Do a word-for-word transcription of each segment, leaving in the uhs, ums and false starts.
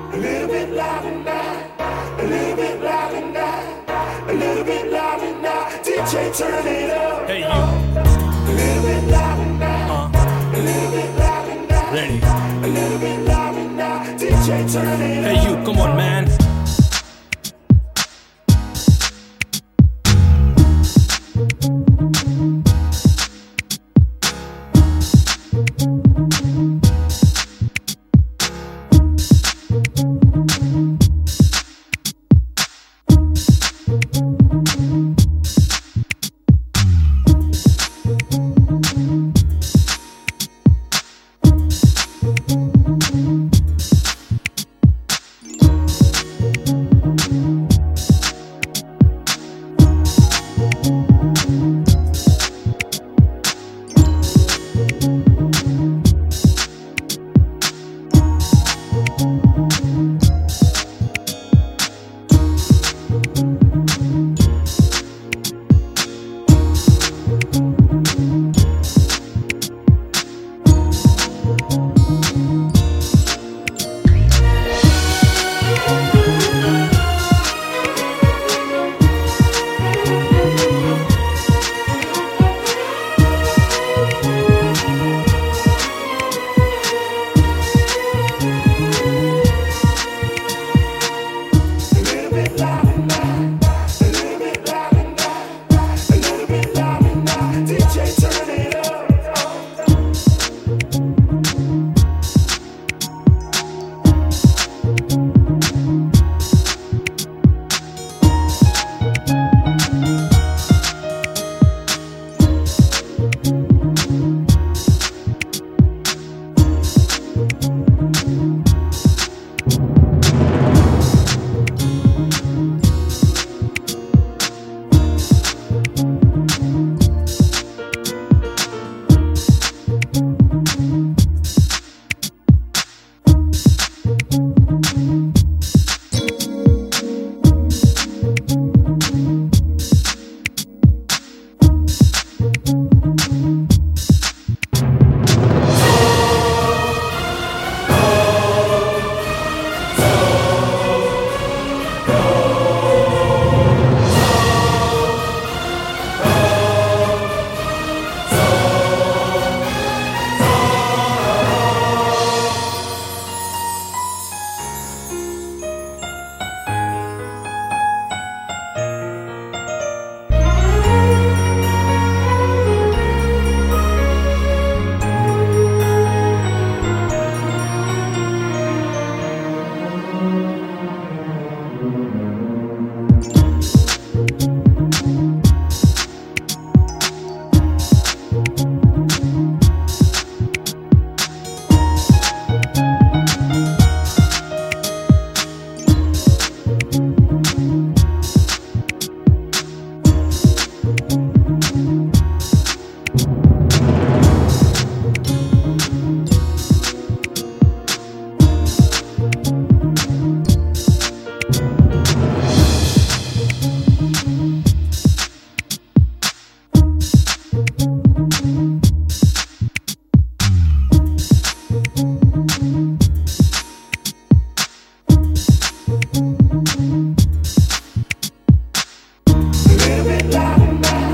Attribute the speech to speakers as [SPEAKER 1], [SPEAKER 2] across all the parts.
[SPEAKER 1] A little bit louder now, a little bit louder now, a little bit louder now. D J, turn it up.
[SPEAKER 2] Hey you.
[SPEAKER 1] A little bit louder now,
[SPEAKER 2] Uh,
[SPEAKER 1] a little bit louder now,
[SPEAKER 2] ready.
[SPEAKER 1] a little bit louder now. D J, turn it up.
[SPEAKER 2] Hey you, come on man.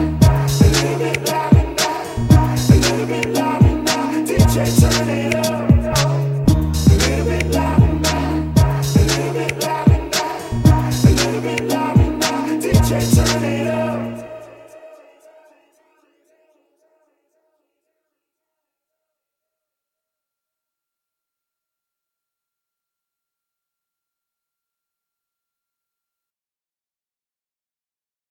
[SPEAKER 1] D J, turn it up.